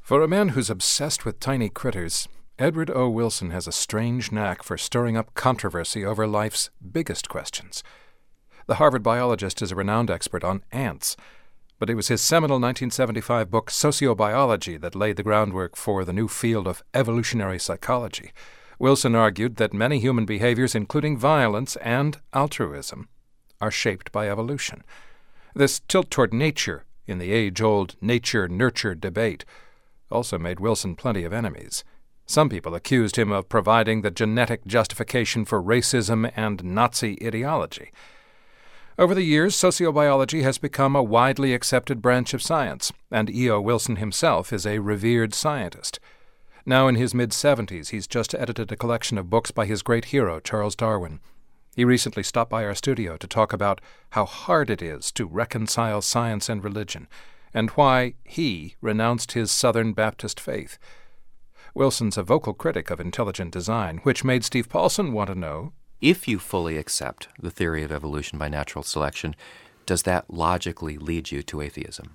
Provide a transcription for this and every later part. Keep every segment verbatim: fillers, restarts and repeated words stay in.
For a man who's obsessed with tiny critters, Edward O. Wilson has a strange knack for stirring up controversy over life's biggest questions. The Harvard biologist is a renowned expert on ants, but it was his seminal nineteen seventy-five book Sociobiology that laid the groundwork for the new field of evolutionary psychology. Wilson argued that many human behaviors, including violence and altruism, are shaped by evolution. This tilt toward nature in the age-old nature-nurture debate also made Wilson plenty of enemies. Some people accused him of providing the genetic justification for racism and Nazi ideology. Over the years, sociobiology has become a widely accepted branch of science, and E O. Wilson himself is a revered scientist. Now in his mid-seventies, he's just edited a collection of books by his great hero, Charles Darwin. He recently stopped by our studio to talk about how hard it is to reconcile science and religion, and why he renounced his Southern Baptist faith. Wilson's a vocal critic of intelligent design, which made Steve Paulson want to know, if you fully accept the theory of evolution by natural selection, does that logically lead you to atheism?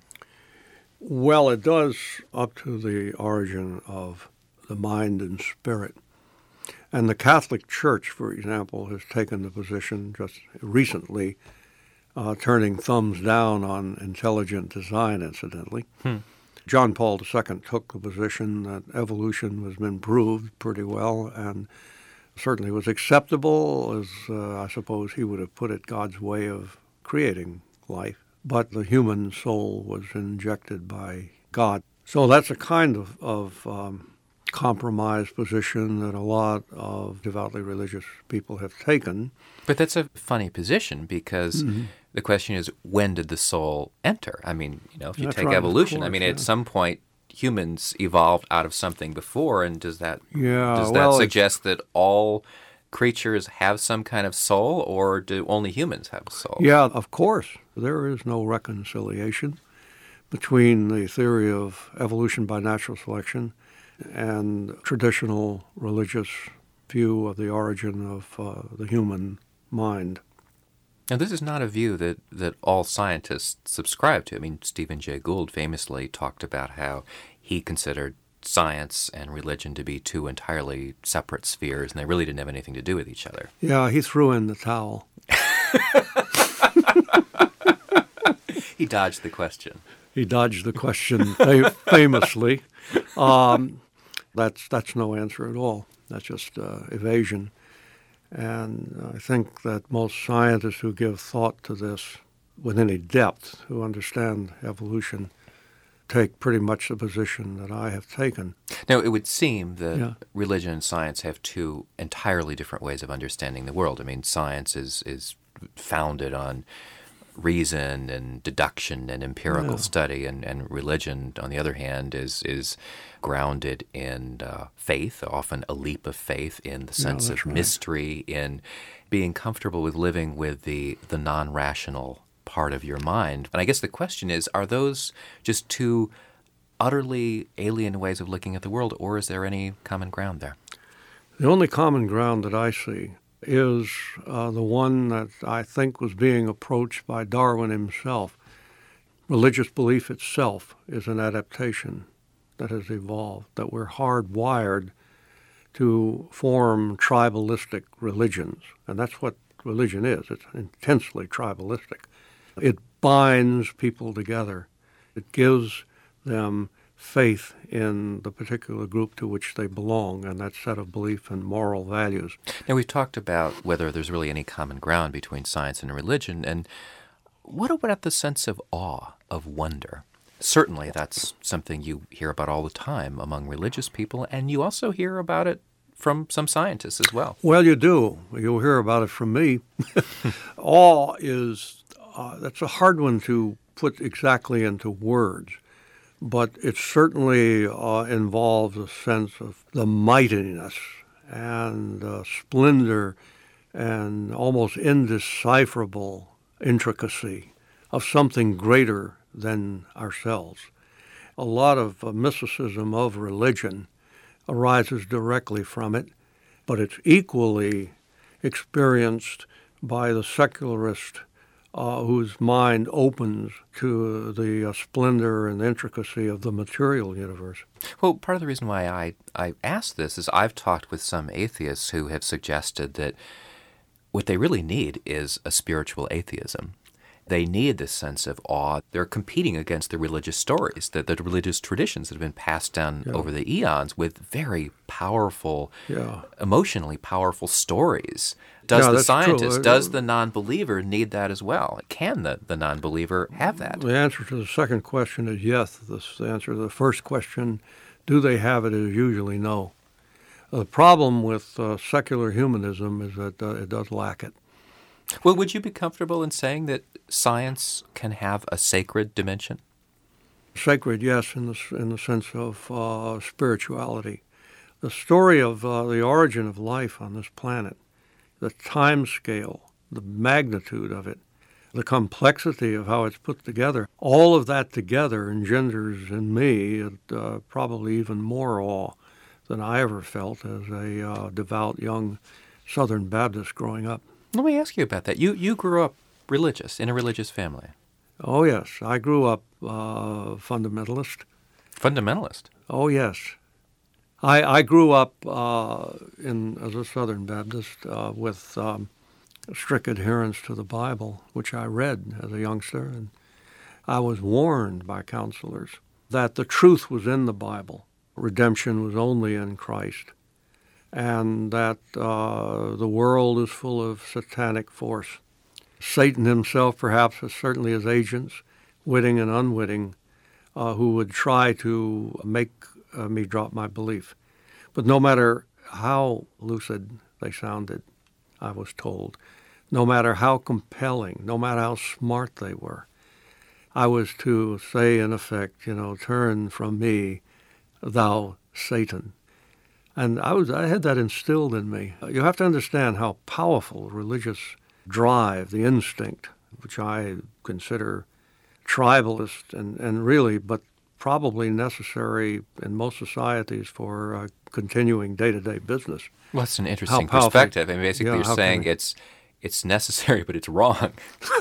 Well, it does up to the origin of the mind and spirit. And the Catholic Church, for example, has taken the position just recently, uh, turning thumbs down on intelligent design, incidentally. Hmm. John Paul the Second took the position that evolution has been proved pretty well and certainly was acceptable, as uh, I suppose he would have put it, God's way of creating life. But the human soul was injected by God. So that's a kind of, of um, compromise position that a lot of devoutly religious people have taken. But that's a funny position because mm-hmm. the question is, when did the soul enter? I mean, you know, if you that's take right, evolution, course, I mean, yeah. at some point, humans evolved out of something before, and does that yeah, does that well, suggest that all creatures have some kind of soul, or do only humans have a soul? Yeah, of course. There is no reconciliation between the theory of evolution by natural selection and traditional religious view of the origin of uh, the human mind. Now, this is not a view that, that all scientists subscribe to. I mean, Stephen Jay Gould famously talked about how he considered science and religion to be two entirely separate spheres, and they really didn't have anything to do with each other. Yeah, he threw in the towel. He dodged the question. He dodged the question famously. Um, that's, that's no answer at all. That's just uh, evasion. And I think that most scientists who give thought to this with any depth, who understand evolution, take pretty much the position that I have taken. Now, it would seem that yeah. religion and science have two entirely different ways of understanding the world. I mean, science is, is founded on reason and deduction and empirical yeah. study, and, and religion, on the other hand, is is grounded in uh, faith, often a leap of faith in the sense yeah, of right. mystery, in being comfortable with living with the, the non-rational part of your mind. And I guess the question is, are those just two utterly alien ways of looking at the world, or is there any common ground there? The only common ground that I see is uh, the one that I think was being approached by Darwin himself. Religious belief itself is an adaptation that has evolved, that we're hardwired to form tribalistic religions. And that's what religion is. It's intensely tribalistic. It binds people together. It gives them faith in the particular group to which they belong and that set of belief and moral values. Now, we've talked about whether there's really any common ground between science and religion, and what about the sense of awe, of wonder? Certainly that's something you hear about all the time among religious people, and you also hear about it from some scientists as well. Well, you do. You'll hear about it from me. Awe is, uh, that's a hard one to put exactly into words. But it certainly uh, involves a sense of the mightiness and uh, splendor and almost indecipherable intricacy of something greater than ourselves. A lot of uh, mysticism of religion arises directly from it, but it's equally experienced by the secularist uh, whose mind opens to the uh, splendor and intricacy of the material universe. Well, part of the reason why I, I ask this is I've talked with some atheists who have suggested that what they really need is a spiritual atheism. They need this sense of awe. They're competing against the religious stories, the, the religious traditions that have been passed down yeah. over the eons with very powerful, yeah. emotionally powerful stories. Does yeah, the scientist, true. does the non-believer need that as well? Can the, the non-believer have that? The answer to the second question is yes. The answer to the first question, do they have it, is usually no. The problem with uh, secular humanism is that uh, it does lack it. Well, would you be comfortable in saying that science can have a sacred dimension? Sacred, yes, in the, in the sense of uh, spirituality. The story of uh, the origin of life on this planet, the time scale, the magnitude of it, the complexity of how it's put together, all of that together engenders in me uh, probably even more awe than I ever felt as a uh, devout young Southern Baptist growing up. Let me ask you about that. You you grew up religious, in a religious family. Oh, yes. I grew up uh, fundamentalist. Fundamentalist? Oh, yes. I I grew up uh, in as a Southern Baptist uh, with um, strict adherence to the Bible, which I read as a youngster. And I was warned by counselors that the truth was in the Bible. Redemption was only in Christ. And that uh, the world is full of satanic force. Satan himself, perhaps, has certainly his agents, witting and unwitting, uh, who would try to make uh, me drop my belief. But no matter how lucid they sounded, I was told, no matter how compelling, no matter how smart they were, I was to say, in effect, you know, turn from me, thou Satan. And I was I had that instilled in me. You have to understand how powerful religious drive, the instinct, which I consider tribalist and, and really, but probably necessary in most societies for uh, continuing day-to-day business. Well, that's an interesting perspective. I mean, basically yeah, you're saying it's it's necessary, but it's wrong.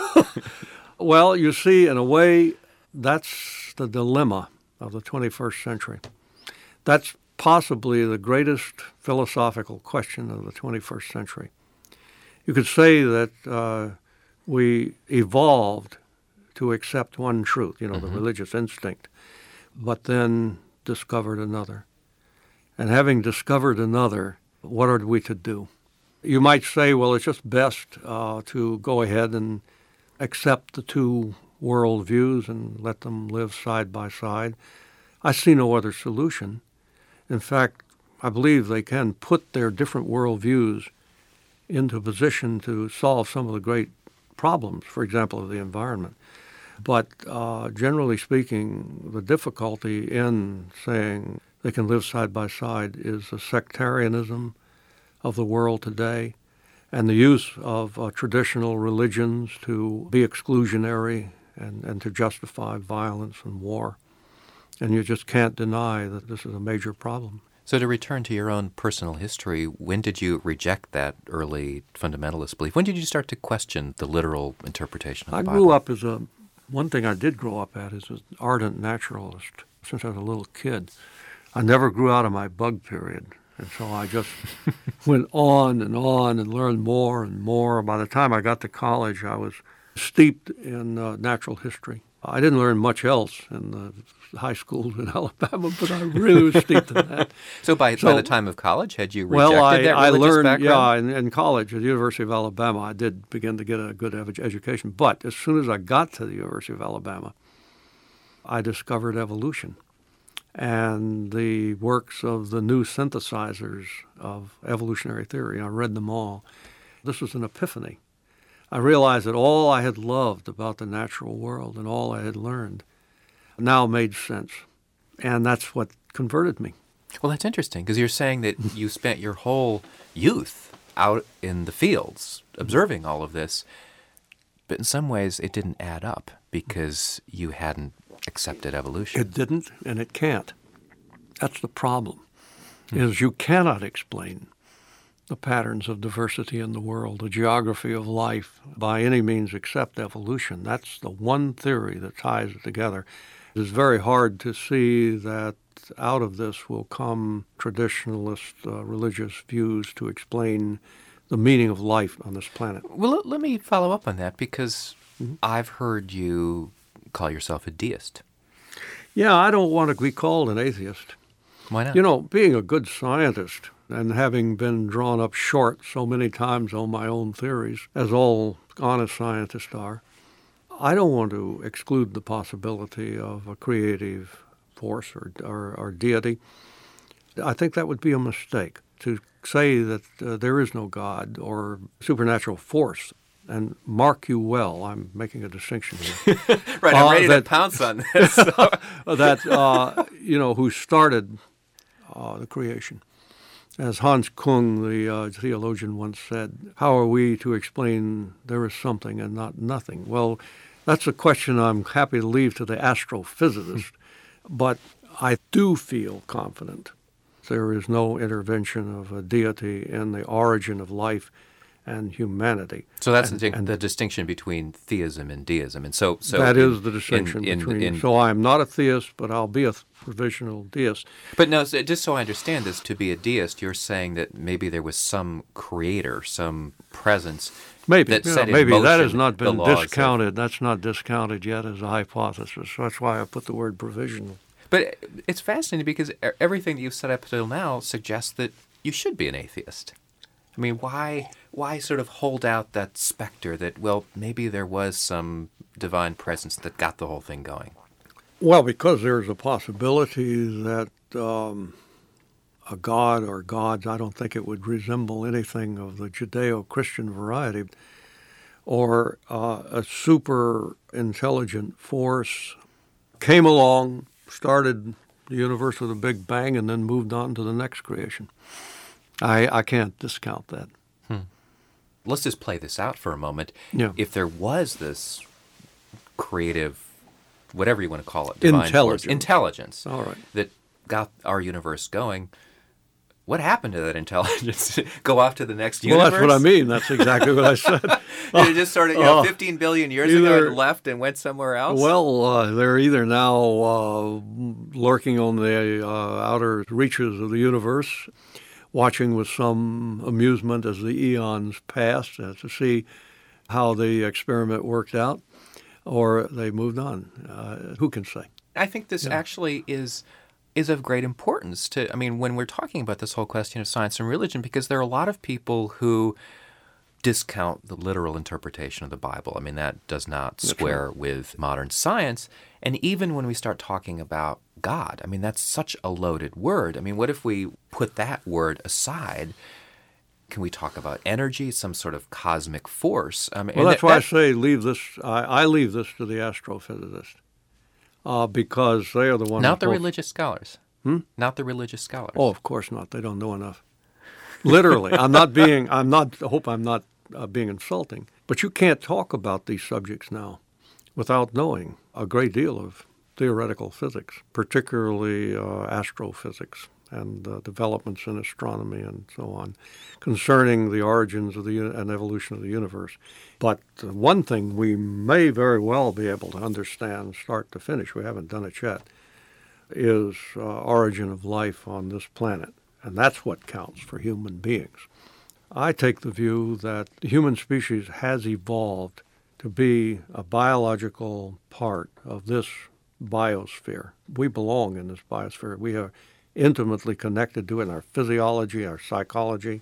Well, you see, in a way, that's the dilemma of the twenty-first century. That's possibly the greatest philosophical question of the twenty-first century. You could say that uh, we evolved to accept one truth, you know, mm-hmm. the religious instinct, but then discovered another. And having discovered another, what are we to do? You might say, well, it's just best uh, to go ahead and accept the two worldviews and let them live side by side. I see no other solution. In fact, I believe they can put their different worldviews into a position to solve some of the great problems, for example, of the environment. But uh, generally speaking, the difficulty in saying they can live side by side is the sectarianism of the world today and the use of uh, traditional religions to be exclusionary and, and to justify violence and war. And you just can't deny that this is a major problem. So to return to your own personal history, when did you reject that early fundamentalist belief? When did you start to question the literal interpretation of the I Bible? I grew up as a, one thing I did grow up at is an ardent naturalist since I was a little kid. I never grew out of my bug period. And so I just went on and on and learned more and more. By the time I got to college, I was steeped in uh, natural history. I didn't learn much else in the high schools in Alabama, but I really was steeped in that. So by, so, by the time of college, had you rejected well, I, that I religious learned, background? Yeah, in, in college at the University of Alabama, I did begin to get a good edu- education. But as soon as I got to the University of Alabama, I discovered evolution and the works of the new synthesizers of evolutionary theory. I read them all. This was an epiphany. I realized that all I had loved about the natural world and all I had learned now made sense. And that's what converted me. Well, that's interesting, because you're saying that you spent your whole youth out in the fields observing all of this, but in some ways it didn't add up because you hadn't accepted evolution. It didn't, and it can't. That's the problem, hmm. is you cannot explain the patterns of diversity in the world, the geography of life, by any means except evolution. That's the one theory that ties it together. It is very hard to see that out of this will come traditionalist uh, religious views to explain the meaning of life on this planet. Well, let, let me follow up on that, because mm-hmm. I've heard you call yourself a deist. Yeah, I don't want to be called an atheist. Why not? You know, being a good scientist and having been drawn up short so many times on my own theories, as all honest scientists are, I don't want to exclude the possibility of a creative force or, or, or deity. I think that would be a mistake to say that uh, there is no God or supernatural force. And mark you well, I'm making a distinction here. Right, I'm uh, ready that, to pounce on this. So. that, uh, you know, who started uh, the creation. As Hans Kung, the uh, theologian, once said, how are we to explain there is something and not nothing? Well, that's a question I'm happy to leave to the astrophysicist, but I do feel confident there is no intervention of a deity in the origin of life and humanity. So that's and, the, and the distinction between theism and deism. And so, so that in, is the distinction in, in, between. In, so I'm not a theist, but I'll be a provisional deist. But no, so just so I understand this, to be a deist, you're saying that maybe there was some creator, some presence. Maybe, that yeah, set in maybe motion that has not been the laws discounted. Of, That's not discounted yet as a hypothesis. That's why I put the word provisional. But it's fascinating because everything that you've said up until now suggests that you should be an atheist. I mean, why why sort of hold out that specter that, well, maybe there was some divine presence that got the whole thing going? Well, because there's a possibility that um, a god or gods, I don't think it would resemble anything of the Judeo-Christian variety, or uh, a super intelligent force came along, started the universe with a big bang, and then moved on to the next creation. I, I can't discount that. Hmm. Let's just play this out for a moment. Yeah. If there was this creative, whatever you want to call it, divine intelligence, force, intelligence All right. that got our universe going, what happened to that intelligence? Go off to the next well, universe? Well, that's what I mean. That's exactly what I said. Did it just sort of, you know, uh, fifteen billion years either, ago it left and went somewhere else? Well, uh, they're either now uh, lurking on the uh, outer reaches of the universe, watching with some amusement as the eons passed uh, to see how the experiment worked out, or they moved on. Uh, who can say? I think this yeah. actually is is of great importance to, I mean, when we're talking about this whole question of science and religion, because there are a lot of people who discount the literal interpretation of the Bible. I mean, that does not square right. with modern science. And even when we start talking about God, I mean, that's such a loaded word. I mean, what if we put that word aside? Can we talk about energy, some sort of cosmic force? I mean, well, that's that, why that, I say leave this. I, I leave this to the astrophysicists uh, because they are the ones. Not the both, religious scholars. Hmm? Not the religious scholars. Oh, of course not. They don't know enough. Literally, I'm not being. I'm not. I hope I'm not uh, being insulting. But you can't talk about these subjects now without knowing a great deal of theoretical physics, particularly uh, astrophysics and uh, developments in astronomy and so on, concerning the origins of the and evolution of the universe. But uh, one thing we may very well be able to understand, start to finish, we haven't done it yet, is uh, origin of life on this planet. And that's what counts for human beings. I take the view that the human species has evolved to be a biological part of this biosphere. We belong in this biosphere. We are intimately connected to it in our physiology, our psychology.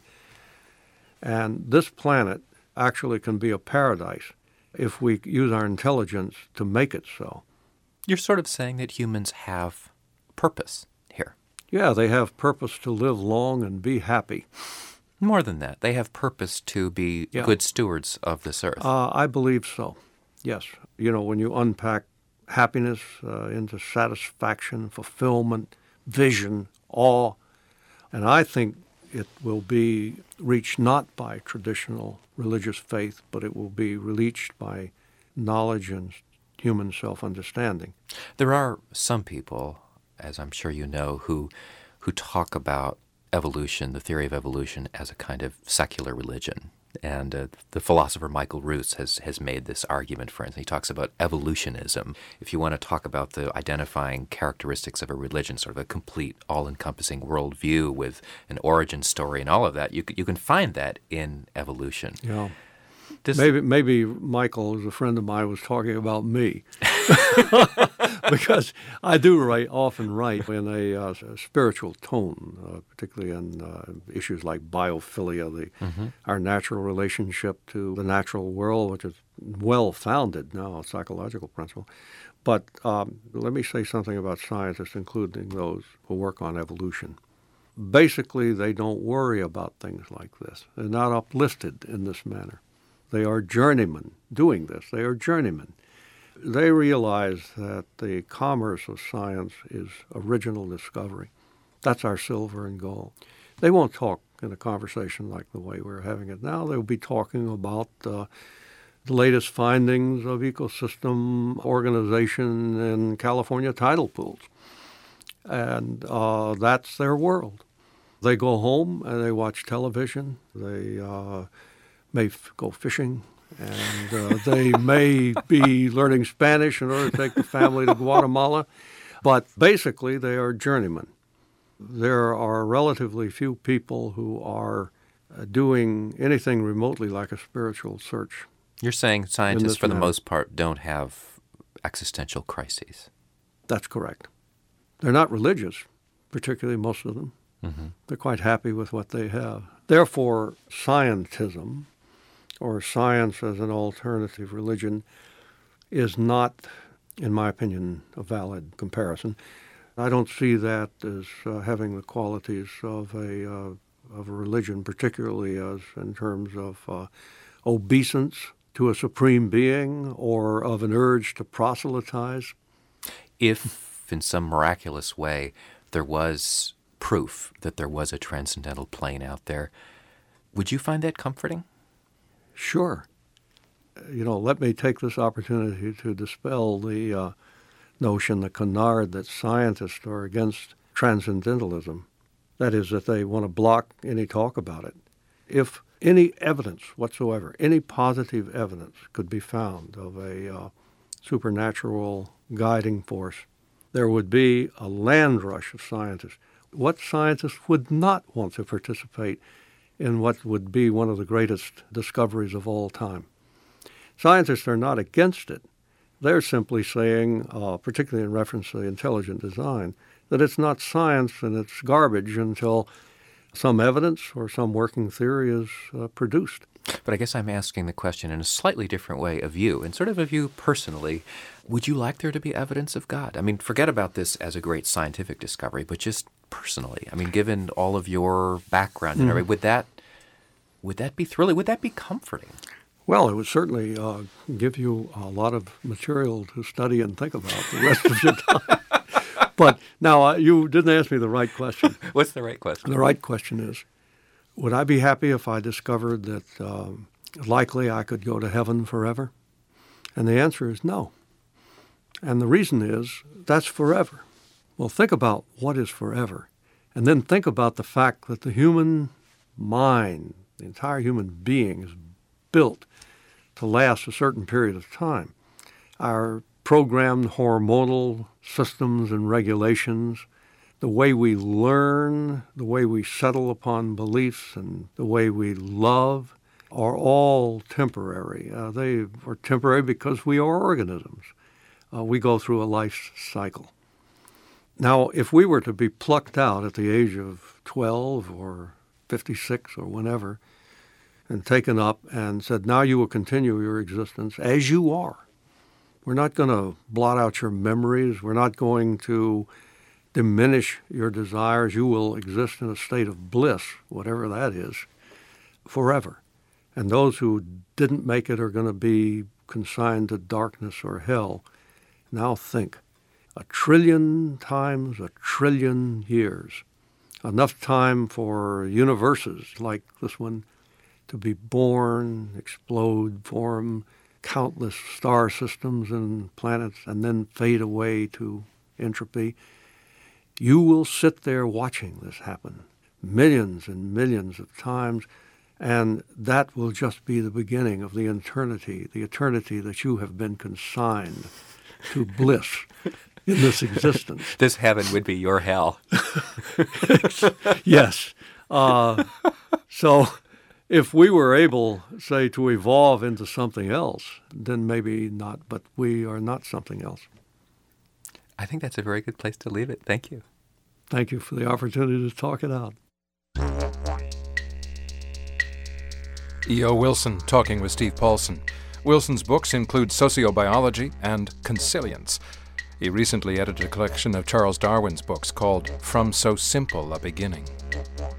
And this planet actually can be a paradise if we use our intelligence to make it so. You're sort of saying that humans have purpose here. Yeah, they have purpose to live long and be happy. More than that, they have purpose to be yeah. good stewards of this earth. Uh, I believe so, yes. You know, when you unpack happiness uh, into satisfaction, fulfillment, vision, awe, and I think it will be reached not by traditional religious faith, but it will be reached by knowledge and human self-understanding. There are some people, as I'm sure you know, who who talk about evolution, the theory of evolution, as a kind of secular religion. And uh, the philosopher Michael Ruse has, has made this argument, for instance. He talks about evolutionism. If you want to talk about the identifying characteristics of a religion, sort of a complete, all-encompassing worldview with an origin story and all of that, you, you can find that in evolution. Yeah. Does, maybe maybe Michael, who's a friend of mine, was talking about me. Because I do write, often write in a, uh, a spiritual tone, uh, particularly in uh, issues like biophilia, the, mm-hmm. our natural relationship to the natural world, which is well-founded now, a psychological principle. But um, let me say something about scientists, including those who work on evolution. Basically, they don't worry about things like this. They're not uplifted in this manner. They are journeymen doing this. They are journeymen. They realize that the commerce of science is original discovery. That's our silver and gold. They won't talk in a conversation like the way we're having it now. They'll be talking about uh, the latest findings of ecosystem organization in California tidal pools. And uh, that's their world. They go home and they watch television. They uh, may f- go fishing. And uh, they may be learning Spanish in order to take the family to Guatemala. But basically, they are journeymen. There are relatively few people who are uh, doing anything remotely like a spiritual search. You're saying scientists, for the manner. most part, don't have existential crises. That's correct. They're not religious, particularly most of them. Mm-hmm. They're quite happy with what they have. Therefore, scientism, or science as an alternative religion, is not, in my opinion, a valid comparison. I don't see that as uh, having the qualities of a uh, of a religion, particularly as in terms of uh, obeisance to a supreme being or of an urge to proselytize. If, in some miraculous way, there was proof that there was a transcendental plane out there, would you find that comforting? Sure. You know, let me take this opportunity to dispel the uh, notion, the canard, that scientists are against transcendentalism. That is, that they want to block any talk about it. If any evidence whatsoever, any positive evidence could be found of a uh, supernatural guiding force, there would be a land rush of scientists. What scientists would not want to participate in what would be one of the greatest discoveries of all time? Scientists are not against it. They're simply saying, uh, particularly in reference to intelligent design, that it's not science and it's garbage until some evidence or some working theory is uh, produced. But I guess I'm asking the question in a slightly different way of you, and sort of of you personally. Would you like there to be evidence of God? I mean, forget about this as a great scientific discovery, but just personally. I mean, given all of your background and everything, would that would that be thrilling? Would that be comforting? Well, it would certainly uh, give you a lot of material to study and think about the rest of your time. But now, uh, you didn't ask me the right question. What's the right question? The right question is, would I be happy if I discovered that um, likely I could go to heaven forever? And the answer is no. And the reason is, that's forever. Well, think about what is forever. And then think about the fact that the human mind, the entire human being, is built to last a certain period of time. Our programmed hormonal systems and regulations, the way we learn, the way we settle upon beliefs, and the way we love are all temporary. Uh, they are temporary because we are organisms. Uh, we go through a life cycle. Now, if we were to be plucked out at the age of twelve or fifty-six or whenever, and taken up and said, now you will continue your existence as you are. We're not going to blot out your memories. We're not going to diminish your desires. You will exist in a state of bliss, whatever that is, forever. And those who didn't make it are going to be consigned to darkness or hell. Now think, a trillion times a trillion years, enough time for universes like this one to be born, explode, form countless star systems and planets, and then fade away to entropy. You will sit there watching this happen millions and millions of times, and that will just be the beginning of the eternity, the eternity that you have been consigned to bliss in this existence. This heaven would be your hell. Yes. Uh, so if we were able, say, to evolve into something else, then maybe not, but we are not something else. I think that's a very good place to leave it. Thank you. Thank you for the opportunity to talk it out. E O. Wilson talking with Steve Paulson. Wilson's books include Sociobiology and Consilience. He recently edited a collection of Charles Darwin's books called From So Simple a Beginning.